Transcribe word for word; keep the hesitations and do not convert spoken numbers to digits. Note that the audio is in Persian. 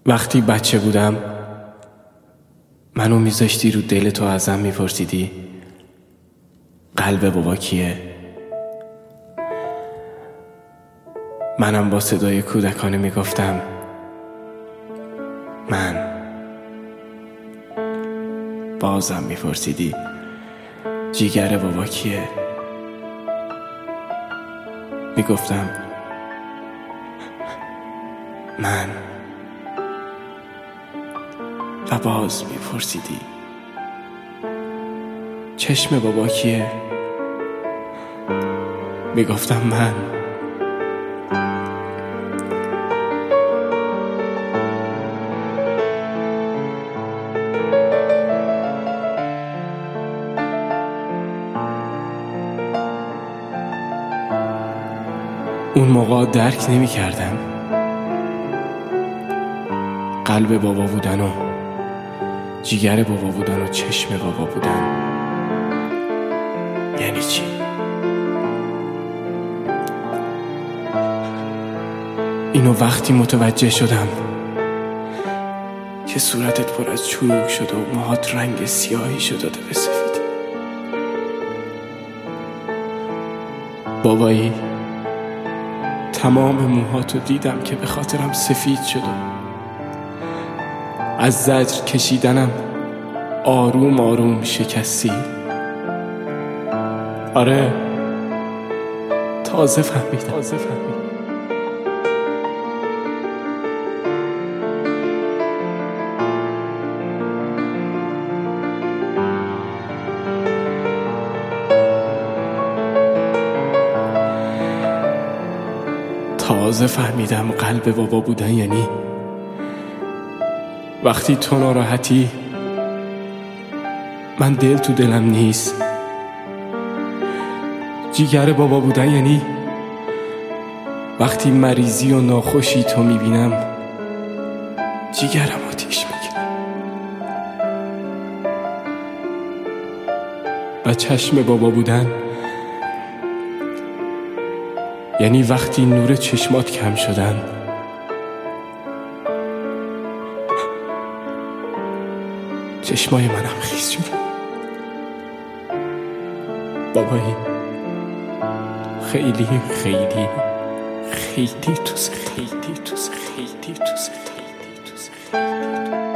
وقتی بچه بودم منو میذاشتی رو دل تو، ازم میپرسیدی قلب بابا کیه. منم با صدای کودکانه میگفتم من. بازم میپرسیدی جیگر بابا کیه. میگفتم من. و باز میپرسیدی چشم بابا کیه. میگفتم من. اون موقع درک نمی کردم قلب بابا بودن و جیگر بابا بودن و چشم بابا بودن یعنی چی. اینو وقتی متوجه شدم که صورتت پر از چروک شده و موهات رنگ سیاهی شده داده به سفیدی. بابایی تمام موهاتو دیدم که به خاطرم سفید شده، از زجر کشیدنم آروم آروم شکستی. آره تازه فهمیدم تازه فهمیدم تازه فهمیدم قلب بابا بودن یعنی وقتی تو ناراحتی من دل تو دلم نیست. جیگر بابا بودن یعنی وقتی مریضی و ناخوشی تو میبینم جیگرم آتیش میگیره. و چشم بابا بودن یعنی وقتی نور چشمات کم شدن چشمای منم خیس شدن. بابایی خیلی خیلی خیلی تو خیلی تو خیلی تو خیلی تو